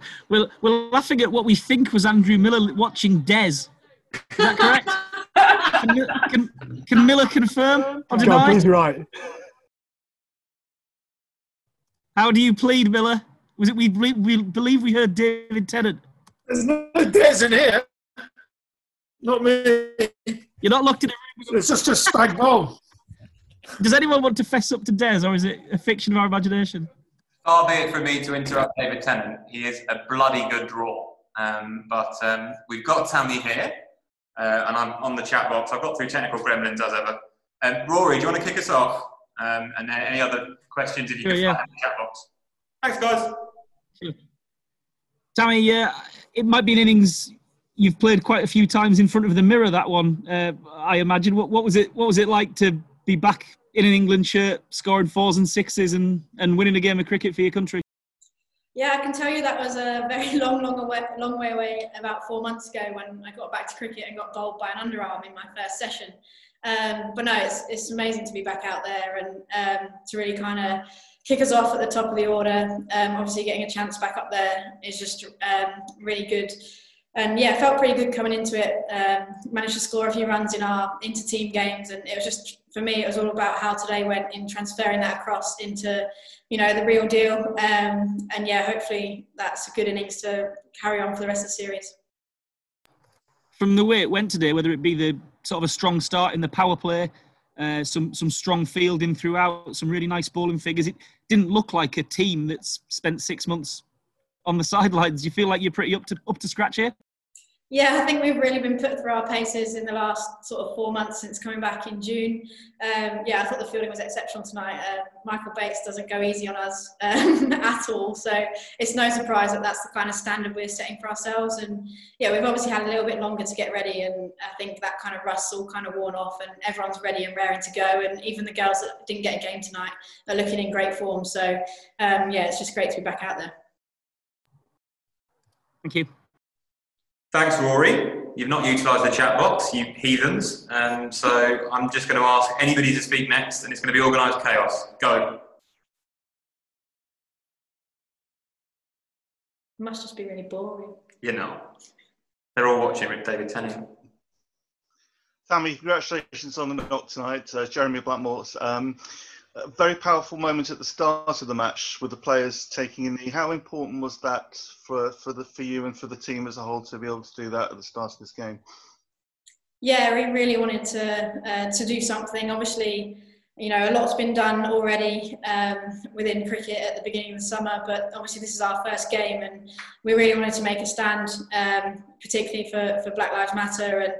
We're laughing at what we think was Andrew Miller watching Des. Is that correct? Can Miller confirm or deny? God, he's right. How do you plead, Miller? Was it we believe we heard David Tennant? There's no Des in here. Not me. You're not locked in a room. It's just a stag bowl. Does anyone want to fess up to Des, or is it a fiction of our imagination? Far be it from me to interrupt David Tennant. He is a bloody good draw. But we've got Tammy here, and I'm on the chat box. I've got through technical gremlins as ever. Rory, do you want to kick us off? And then any other questions if you can find in the chat box. Thanks, guys. Sure. Tammy, it might be an innings you've played quite a few times in front of the mirror. That one, I imagine. What was it? What was it like to be back in an England shirt, scoring 4s and 6s, and winning a game of cricket for your country? Yeah, I can tell you that was a very long way away. About 4 months ago, when I got back to cricket and got bowled by an underarm in my first session. But no, it's amazing to be back out there and to really kind of kick us off at the top of the order. Obviously, getting a chance back up there is just really good. And yeah, felt pretty good coming into it. Managed to score a few runs in our inter-team games, and it was just, for me, it was all about how today went in transferring that across into, the real deal. And yeah, hopefully that's a good innings to carry on for the rest of the series. From the way it went today, whether it be the sort of a strong start in the power play, some strong fielding throughout, some really nice bowling figures, it didn't look like a team that's spent 6 months on the sidelines. Do you feel like you're pretty up to scratch here? Yeah, I think we've really been put through our paces in the last sort of 4 months since coming back in June. I thought the fielding was exceptional tonight. Michael Bates doesn't go easy on us at all. So it's no surprise that that's the kind of standard we're setting for ourselves. And yeah, we've obviously had a little bit longer to get ready. And I think that kind of rust's all kind of worn off and everyone's ready and raring to go. And even the girls that didn't get a game tonight are looking in great form. So it's just great to be back out there. Thank you. Thanks, Rory. You've not utilised the chat box, you heathens. So I'm just going to ask anybody to speak next, and it's going to be organised chaos. Go. It must just be really boring. They're all watching with David Tennant. Tammy, congratulations on the knock tonight. Jeremy Blackmore. A very powerful moment at the start of the match with the players taking a knee. How important was that for you and for the team as a whole to be able to do that at the start of this game? Yeah, we really wanted to do something. Obviously, a lot's been done already within cricket at the beginning of the summer, but obviously this is our first game and we really wanted to make a stand, particularly for Black Lives Matter. And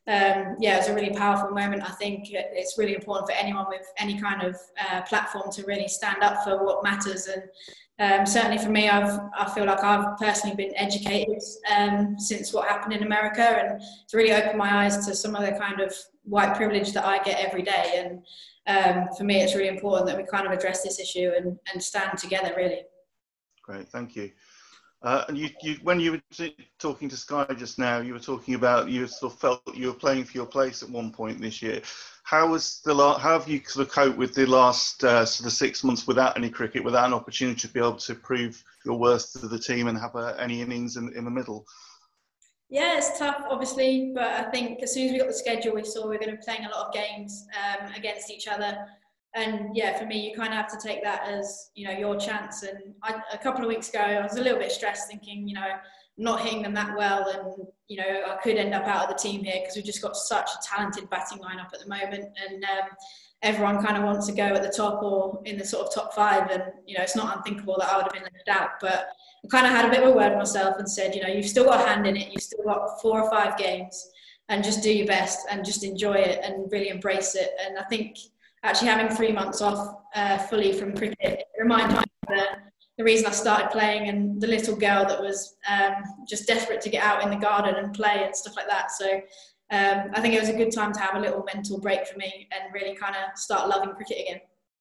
it was a really powerful moment. I think it's really important for anyone with any kind of platform to really stand up for what matters. And certainly for me, I feel like I've personally been educated since what happened in America, and to really open my eyes to some of the kind of white privilege that I get every day. And for me, it's really important that we kind of address this issue and stand together, really. Great, thank you. And you, when you were talking to Sky just now, you were talking about you sort of felt you were playing for your place at one point this year. How have you sort of coped with the last sort of 6 months without any cricket, without an opportunity to be able to prove your worth to the team and have any innings in the middle? Yeah, it's tough, obviously, but I think as soon as we got the schedule, we saw we were going to be playing a lot of games against each other. And yeah, for me, you kind of have to take that as, your chance. And a couple of weeks ago, I was a little bit stressed thinking, not hitting them that well. And, I could end up out of the team here because we've just got such a talented batting lineup at the moment. And everyone kind of wants to go at the top or in the sort of top 5. And, it's not unthinkable that I would have been left out. But I kind of had a bit of a word with myself and said, you've still got a hand in it. You've still got 4 or 5 games and just do your best and just enjoy it and really embrace it. And I think actually having 3 months off fully from cricket, it reminded me of the reason I started playing and the little girl that was just desperate to get out in the garden and play and stuff like that. So I think it was a good time to have a little mental break for me and really kind of start loving cricket again.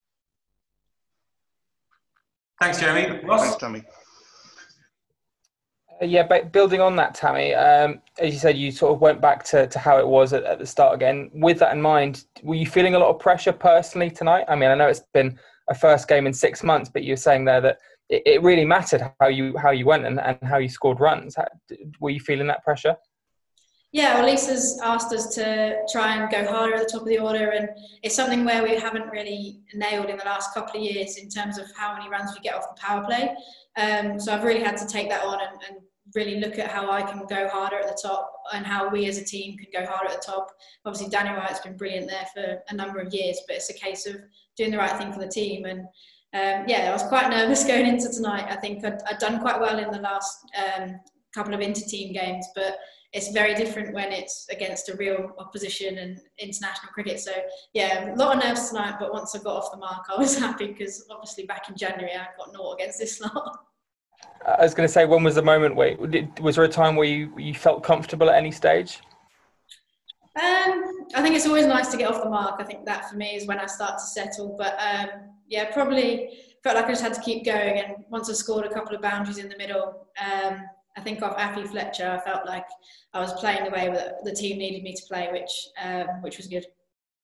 Thanks, Jeremy. Ross? Thanks, Tammy. But building on that, Tammy, as you said, you sort of went back to how it was at the start again. With that in mind, were you feeling a lot of pressure personally tonight? I mean, I know it's been a first game in 6 months, but you were saying there that it really mattered how you went and how you scored runs. Were you feeling that pressure? Yeah, well, Lisa's asked us to try and go harder at the top of the order, and it's something where we haven't really nailed in the last couple of years in terms of how many runs we get off the power play. So I've really had to take that on and really look at how I can go harder at the top and how we as a team can go harder at the top. Obviously, Danny Wright's been brilliant there for a number of years, but it's a case of doing the right thing for the team. And I was quite nervous going into tonight. I think I'd done quite well in the last couple of inter-team games, but it's very different when it's against a real opposition and international cricket. So, yeah, a lot of nerves tonight, but once I got off the mark, I was happy because obviously back in January, I got naught against this lot. I was going to say, when was the moment where, was there a time where you felt comfortable at any stage? I think it's always nice to get off the mark. I think that for me is when I start to settle. But probably felt like I just had to keep going. And once I scored a couple of boundaries in the middle, I think off Affy Fletcher, I felt like I was playing the way that the team needed me to play, which was good.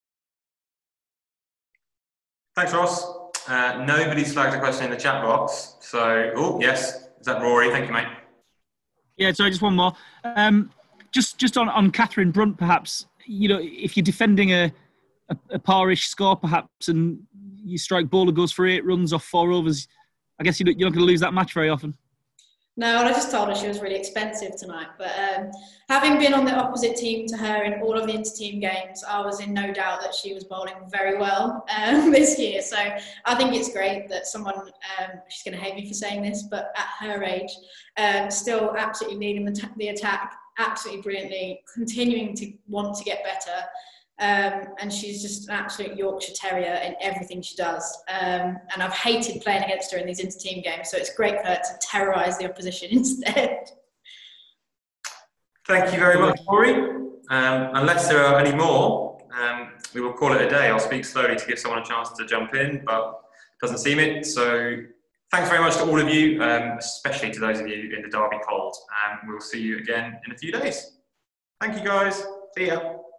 Thanks, Ross. Nobody's flagged a question in the chat box. So, yes, is that Rory? Thank you, mate. Yeah, sorry, just one more. Just on Catherine Brunt, perhaps, if you're defending a parish score, perhaps, and you strike ball that goes for 8 runs off 4 overs, I guess you're not going to lose that match very often. No, I just told her she was really expensive tonight. But having been on the opposite team to her in all of the inter-team games, I was in no doubt that she was bowling very well this year. So I think it's great that someone, she's going to hate me for saying this, but at her age, still absolutely leading the attack, absolutely brilliantly, continuing to want to get better. And she's just an absolute Yorkshire Terrier in everything she does. And I've hated playing against her in these inter-team games, so it's great for her to terrorise the opposition instead. Thank you very much, Rory. Unless there are any more, we will call it a day. I'll speak slowly to give someone a chance to jump in, but it doesn't seem it. So thanks very much to all of you, especially to those of you in the Derby cold. We'll see you again in a few days. Thank you, guys. See ya.